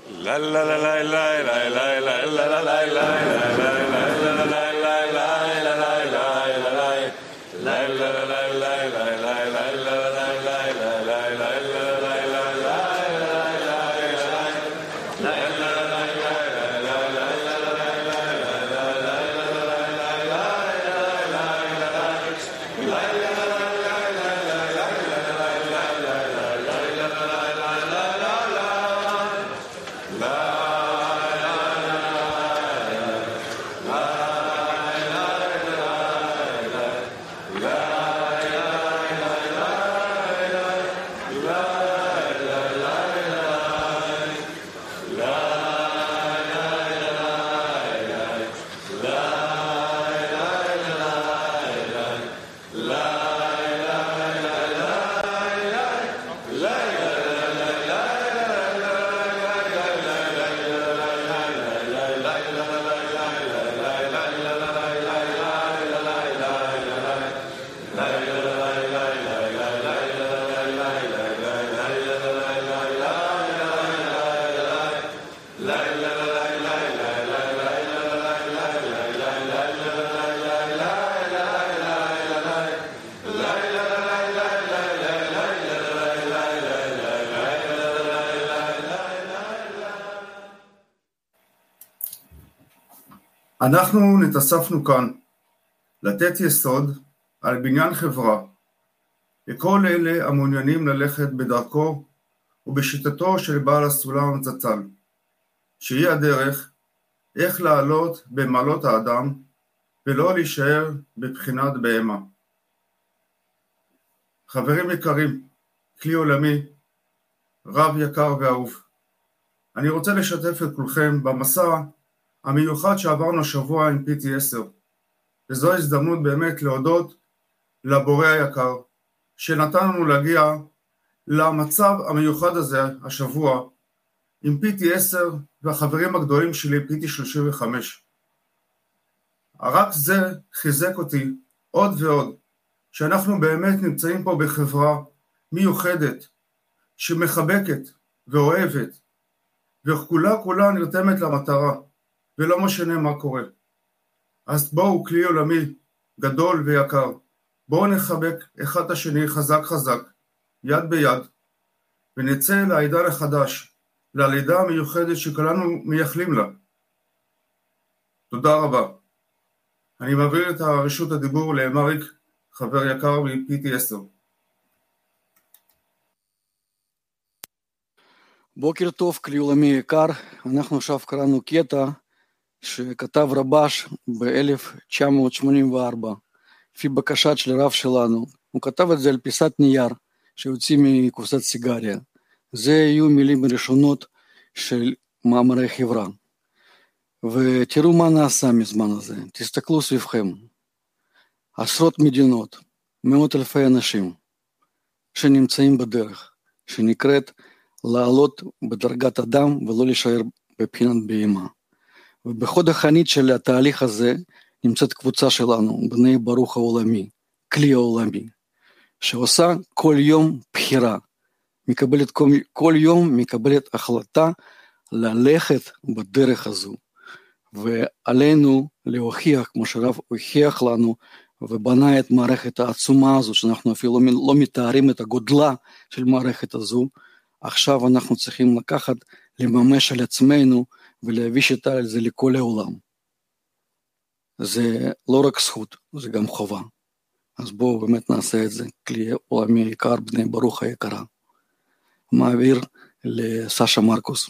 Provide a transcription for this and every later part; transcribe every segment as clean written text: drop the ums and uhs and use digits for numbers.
אנחנו נתאספנו כאן לתת יסוד על בניין חברה לכל אלה המעוניינים ללכת בדרכו ובשיטתו של בעל הסולם זצ"ל, שהיא הדרך איך לעלות במעלות האדם ולא להישאר בבחינת בהמה. חברים יקרים, כלי עולמי, רב יקר ואהוב, אני רוצה לשתף את כולכם במסע המיוחד שעברנו השבוע עם PT10, וזו הזדמנות באמת להודות לבורא היקר שנתן לנו להגיע למצב המיוחד הזה השבוע עם PT10 והחברים הגדולים שלי PT35. רק זה חיזק אותי עוד ועוד שאנחנו באמת נמצאים פה בחברה מיוחדת שמחבקת ואוהבת וכולה נרתמת למטרה ולא משנה מה קורה. אז בואו, כלי עולמי גדול ויקר, בואו נחבק אחד את השני חזק יד ביד ונצא לעידן החדש, ללידה המיוחדת שכולנו מייחלים לה. תודה רבה. אני מעביר את רשות הדיבור למריק, חבר יקר מ-PT10. בוקר טוב, כלי עולמי יקר. אנחנו עכשיו קראנו קטע שכתב רבש ב-1984, לפי בקשת של הרב שלנו. הוא כתב את זה על פיסת נייר שהוציא מקופסת סיגריה. זה יהיו מילים ראשונות של מאמרי חברה. ותראו מה נעשה מזמן הזה. תסתכלו סביבכם. עשרות מדינות, מאות אלפי אנשים שנמצאים בדרך, שנקראת לעלות בדרגת אדם ולא להישאר בבחינת בהמה. ובחוד החנית של התהליך הזה נמצאת קבוצה שלנו, בני ברוך העולמי, כלי העולמי, שעושה כל יום בחירה, כל יום מקבלת החלטה ללכת בדרך הזו, ועלינו להוכיח, כמו שהרב הוכיח לנו, ובנה את מערכת העצומה הזו, שאנחנו אפילו לא מתארים את הגודלה של מערכת הזו. עכשיו אנחנו צריכים לקחת, לממש על עצמנו, ולהביא שיטה על זה לכל העולם. זה לא רק זכות, זה גם חובה. אז בואו באמת נעשה את זה, כלי עולמי יקר, בני ברוך היקרה. מעביר לסשה מרקוס.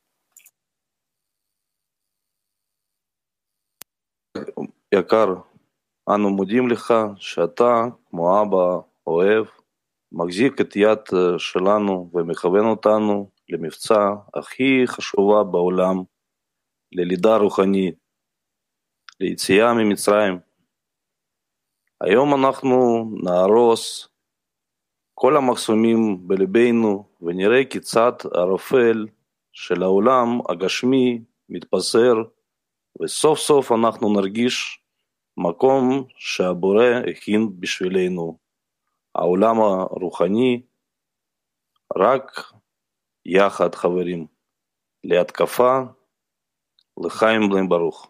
יקר, אנו מודים לך שאתה, כמו אבא אוהב, מחזיק את יד שלנו ומכוון אותנו למבצע הכי חשובה בעולם, ללידה רוחנית, ליציאה ממצרים. היום אנחנו נהרוס כל המחסומים בלבנו ונראה כיצד הערפל של העולם הגשמי מתפזר, וסוף סוף אנחנו נרגיש מקום שהבורא הכין בשבילנו, העולם הרוחני. רק יחד, חברים, להתקפה, לחיים בן ברוך.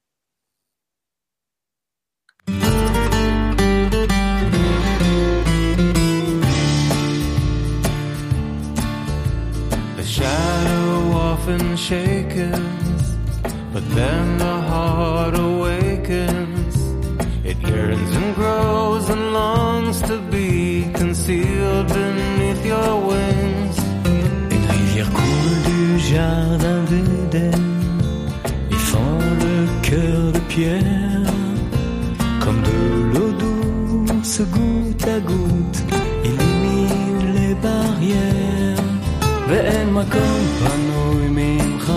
The shadow often shakens, but then the heart awakens. It yearns and grows and longs to be concealed beneath your wings. Une rivière coule du jardin d'Éden et fend le cœur de pierre. Comme de l'eau douce, goutte à goutte, illumine les barrières. ואין מקום פנוי ממך,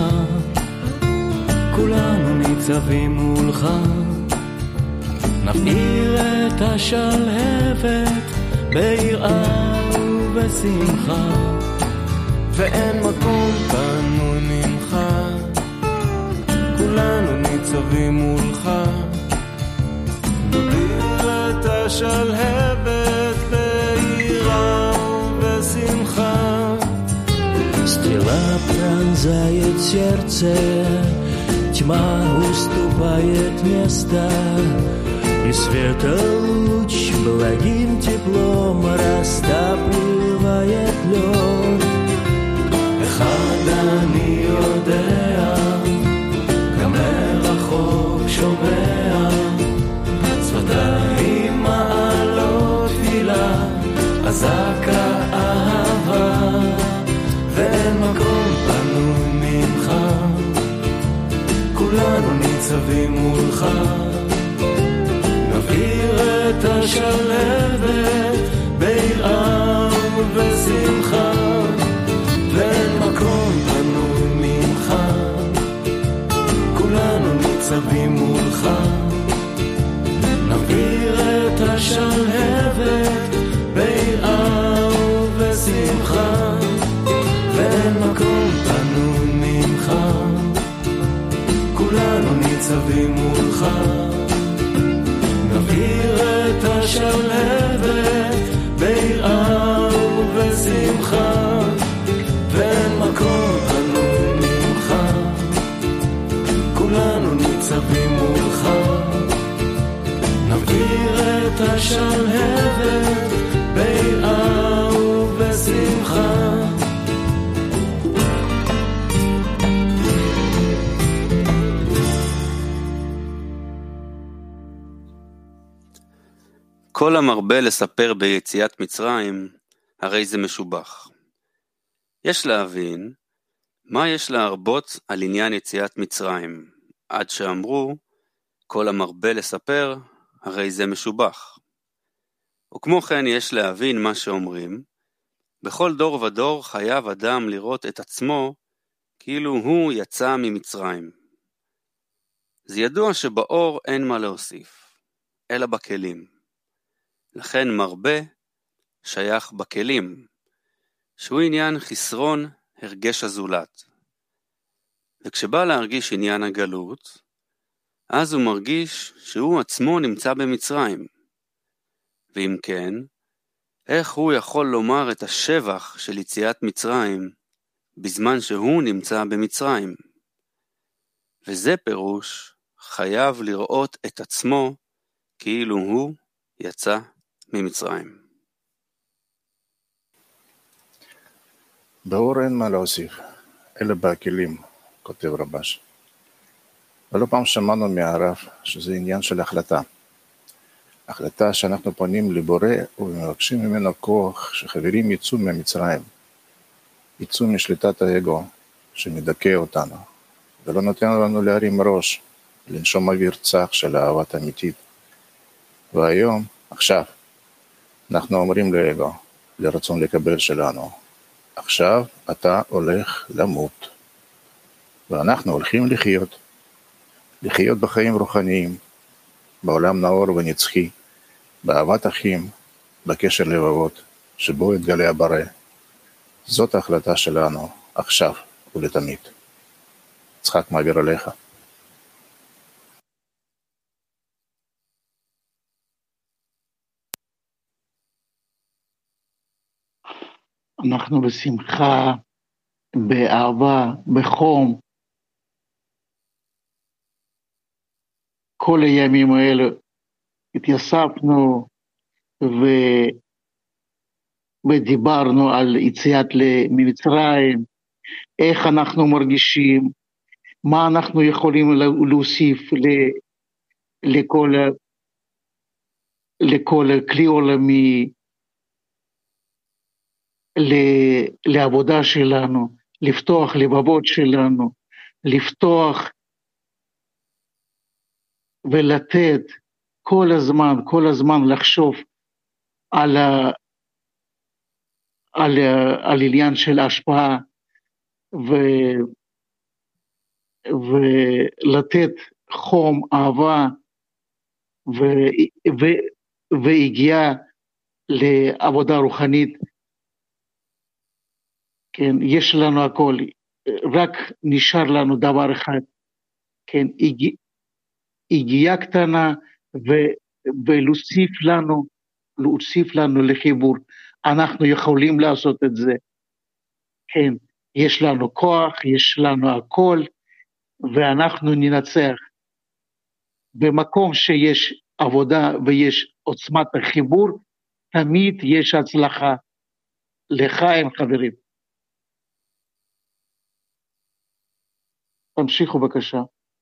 כולנו ניצבים מולך. נבעיר את השלהבת ביראה ובשמחה, ואין מקום פנוי ממך, כולנו ניצבים מולך. נבעיר את השלהבת ביראה ובשמחה. Стрела пронзает сердце, тьма уступает место, и света луч благим теплом растапливает лед. אחד אני יודע, גם מרחוק שומע, שפתיים מעלות תפילה, אזעקה אהבה. ואין מקום פנוי ממך, כולנו ניצבים מולך. נבעיר את השלהבת ביראה ובשמחה, ואין מקום פנוי ממך, כולנו ניצבים מולך. נבעיר את השלהבת ביראה ובשמחה, ואין מקום פנוי ממך, כולנו ניצבים מולך. נבעיר את השלהבת ביראה ובשמחה, ואין מקום פנוי ממך, כולנו ניצבים מולך. נבעיר את השלהבת ביראה ובשמחה. כל המרבה לספר ביציאת מצרים, הרי זה משובח. יש להבין מה יש להרבות על עניין יציאת מצרים, עד שאמרו, כל המרבה לספר, הרי זה משובח. וכמו כן יש להבין מה שאומרים, בכל דור ודור חייב אדם לראות את עצמו, כאילו הוא יצא ממצרים. זה ידוע שבאור אין מה להוסיף, אלא בכלים. לכן מרבה שייך בכלים, שהוא עניין חסרון הרגש הזולת. וכשבא להרגיש עניין הגלות, אז הוא מרגיש שהוא עצמו נמצא במצרים. ואם כן, איך הוא יכול לומר את השבח של יציאת מצרים, בזמן שהוא נמצא במצרים? וזה פירוש חייב לראות את עצמו, כאילו הוא יצא ממצרים. באור אין מה להוסיף, אלא בכלים, כותב רבש. ולא פעם שמענו מהרב שזה עניין של החלטה. החלטה שאנחנו פונים לבורא ומבקשים ממנו כוח שחברים יצאו ממצרים, יצאו משליטת האגו שמדכא אותנו, ולא נותן לנו להרים ראש, לנשום אוויר צח של אהבת אמיתית. והיום, עכשיו, אנחנו אומרים לאגו, לרצון לקבל שלנו, עכשיו אתה הולך למות, ואנחנו הולכים לחיות בחיים רוחניים, בעולם נאור ונצחי, באהבת אחים, בקשר לבבות, שבו יתגלה הבורא. זאת ההחלטה שלנו, עכשיו ולתמיד. יצחק מעביר עליך. אנחנו בשמחה באהבה, בחום. כל הימים האלה התייספנו ודיברנו על יציאת ממצרים, איך אנחנו מרגישים, מה אנחנו יכולים להוסיף לכל כלי עולמי, לעבודה שלנו, לפתוח לבבות שלנו, לפתוח ולתת כל הזמן לחשוב על עניין של השפעה ולתת חום, אהבה והגיעה לעבודה רוחנית. כן, יש לנו הכל, רק נשאר לנו דבר אחד, כן, הגיעה קטנה ולהוסיף לנו לחיבור. אנחנו יכולים לעשות את זה, כן, יש לנו כוח, יש לנו הכל, ואנחנו ננצח. במקום שיש עבודה ויש עוצמת החיבור, תמיד יש הצלחה. לחיים חברים. תמשיכו בבקשה.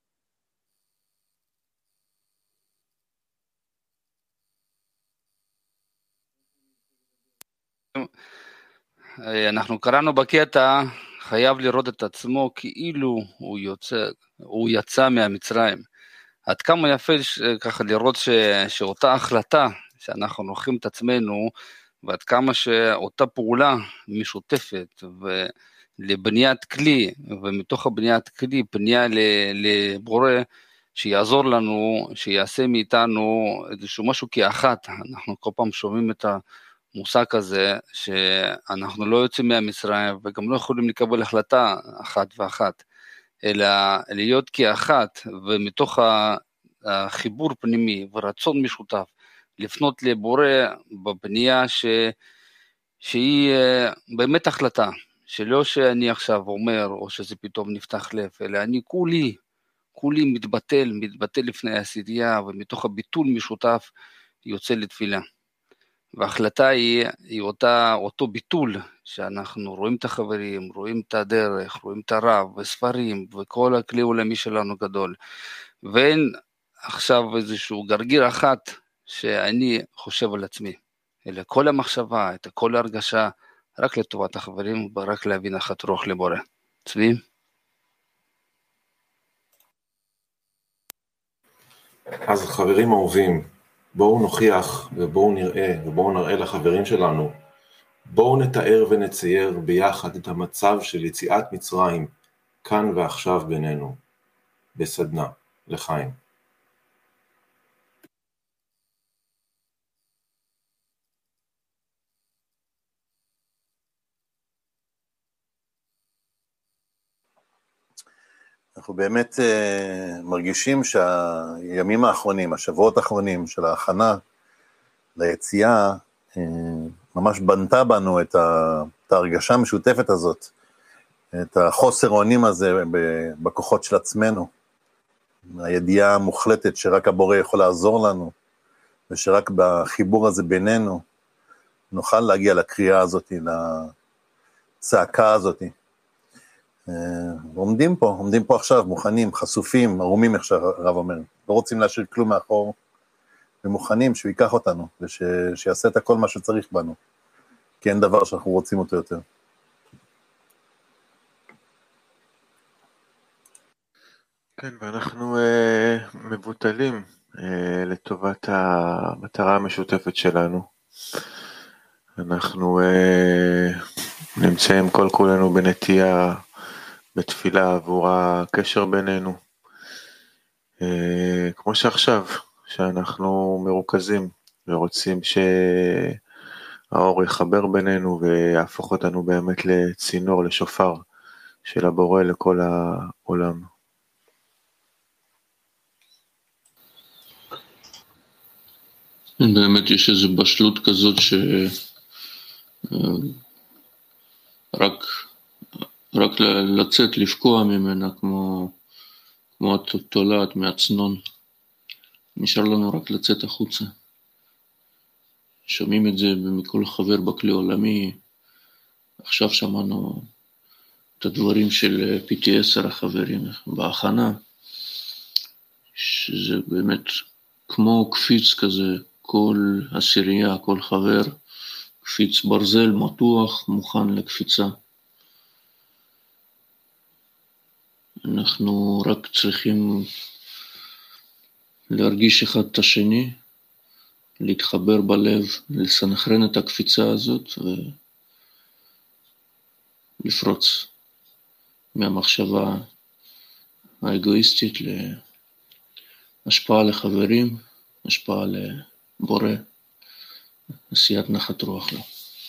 אנחנו קראנו בקטע, חייב לראות את עצמו כאילו הוא יצא מהמצרים. עד כמה יפה ככה לראות שאותה החלטה שאנחנו לוקחים את עצמנו, ועד כמה שאותה פעולה משותפת לבניית כלי, ומתוך הבניית כלי פנייה לבורא שיעזור לנו, שיעשה מאיתנו איזשהו משהו כאחת. אנחנו כל פעם שומעים את המושג הזה שאנחנו לא יוצאים מהמצרים וגם לא יכולים לקבל החלטה אחת ואחת, אלא להיות כאחת, ומתוך החיבור פנימי ורצון משותף לפנות לבורא בבנייה שהיא באמת החלטה, שלא שאני עכשיו אומר או שזה פתאום נפתח לב, אלא אני כולי מתבטל לפני העשייה, ומתוך הביטול משותף יוצא לתפילה. וההחלטה היא אותו ביטול, שאנחנו רואים את החברים, רואים את הדרך, רואים את הרב וספרים וכל הכלי עולמי שלנו גדול, ואין עכשיו איזשהו גרגיר אחת שאני חושב על עצמי, אלא כל המחשבה, את כל ההרגשה, רק לטובת החברים, ורק להבין אחת רוח לבורא. צבי? אז חברים אהובים, בואו נוכיח ובואו נראה ובואו נראה לחברים שלנו, בואו נתאר ונצייר ביחד את המצב של יציאת מצרים, כאן ועכשיו בינינו, בסדנה, לחיים. אנחנו באמת מרגישים שהימים האחרונים, השבועות האחרונים של ההכנה ליציאה, ממש בנתה בנו את ההרגשה המשותפת הזאת, את החוסר אונים הזה בכוחות של עצמנו, הידיעה המוחלטת שרק הבורא יכול לעזור לנו, ושרק בחיבור הזה בינינו נוכל להגיע לקריאה הזאת, לצעקה הזאת. עומדים פה עכשיו, מוכנים, חשופים, ערומים, איך שהרב אומר, לא רוצים להשאיר כלום מאחור, ומוכנים שהוא ייקח אותנו, ושיעשה את הכל מה שצריך בנו, כי אין דבר שאנחנו רוצים אותו יותר. כן, ואנחנו מבוטלים לטובת המטרה המשותפת שלנו. אנחנו נמצאים כל כולנו בנטייה, בתפילה עבור הקשר בינינו, כמו שעכשיו, שאנחנו מרוכזים ורוצים שהאור יחבר בינינו ויהפוך אותנו באמת לצינור, לשופר של הבורא לכל העולם. באמת יש איזו בשלות כזאת שרק רק לצאת, לפקוע ממנה כמו התולעת מהצנון. נשאר לנו רק לצאת החוצה. שומעים את זה מכל חבר בכלי עולמי. עכשיו שמענו את הדברים של PTS החברים בהכנה, שזה באמת כמו קפיץ כזה, כל עשירייה, כל חבר, קפיץ ברזל מתוח, מוכן לקפיצה. אנחנו רק צריכים להרגיש אחד את השני, להתחבר בלב, לסנכרן את הקפיצה הזאת ולפרוץ מהמחשבה האגואיסטית להשפעה לחברים, השפעה לבורא, עשיית נחת רוח לו.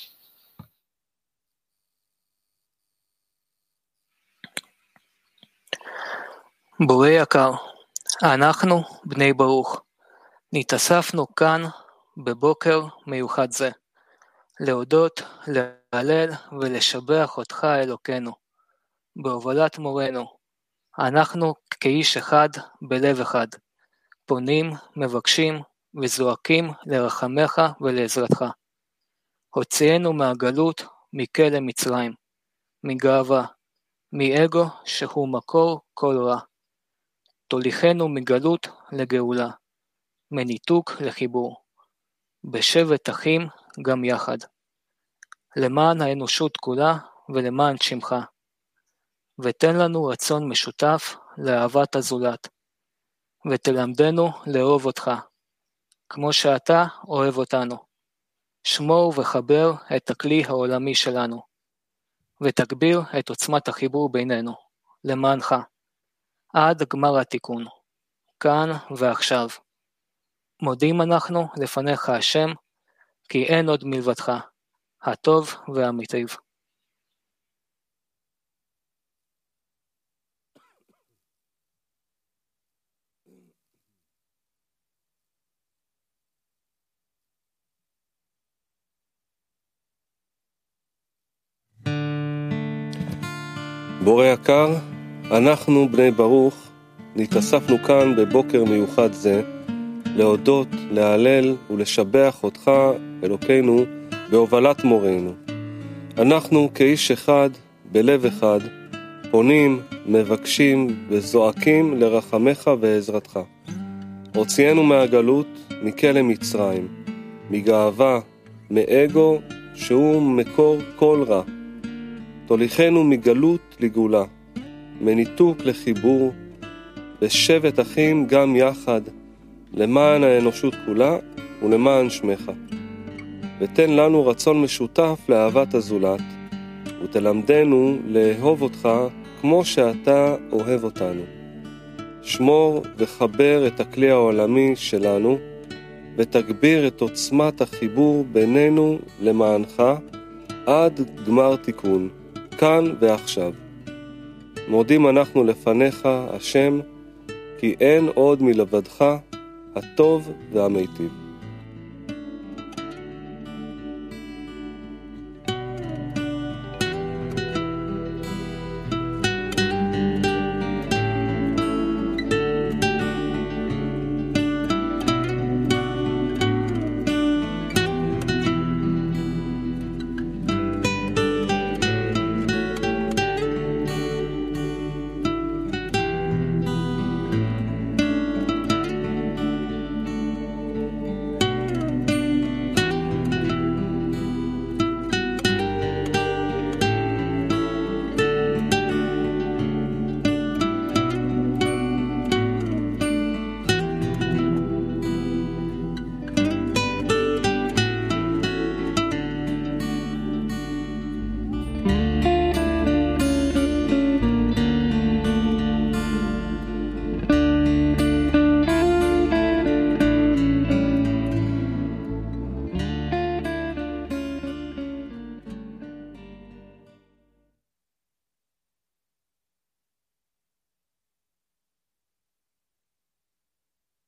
בורא יקר, אנחנו בני ברוך, נתאספנו כאן בבוקר מיוחד זה, להודות, להלל ולשבח אותך אלוקינו, בהובלת מורנו, אנחנו כאיש אחד בלב אחד, פונים, מבקשים וזועקים לרחמך ולעזרתך. הוציאנו מהגלות מכלא מצרים, מגאווה, מאגו שהוא מקור כל רע. תוליכנו מגלות לגאולה, מניתוק לחיבור, בשבט אחים גם יחד, למען האנושות כולה ולמען שמך, ותן לנו רצון משותף לאהבת הזולת, ותלמדנו לאהוב אותך, כמו שאתה אוהב אותנו. שמור וחבר את הכלי העולמי שלנו, ותגביר את עוצמת החיבור בינינו, למענך, עד גמר התיקון, כאן ועכשיו. מודים אנחנו לפניך השם, כי אין עוד מלבדך, הטוב והמיטיב. בורא יקר, אנחנו בני ברוך, נתאספנו כאן בבוקר מיוחד זה, להודות, להלל ולשבח אותך, אלוקינו, בהובלת מורנו. אנחנו כאיש אחד, בלב אחד, פונים, מבקשים וזועקים לרחמך ועזרתך. הוציאנו מהגלות, מכלא מצרים, מגאווה, מאגו, שהוא מקור כל רע. תוליכנו מגלות לגאולה, מניתוק לחיבור, בשבט אחים גם יחד, למען האנושות כולה ולמען שמך. ותן לנו רצון משותף לאהבת הזולת, ותלמדנו לאהוב אותך כמו שאתה אוהב אותנו. שמור וחבר את הכלי העולמי שלנו, ותגביר את עוצמת החיבור בינינו למענך, עד גמר תיקון, כאן ועכשיו. מודים אנחנו לפניך, השם, כי אין עוד מלבדך, הטוב והמיטיב.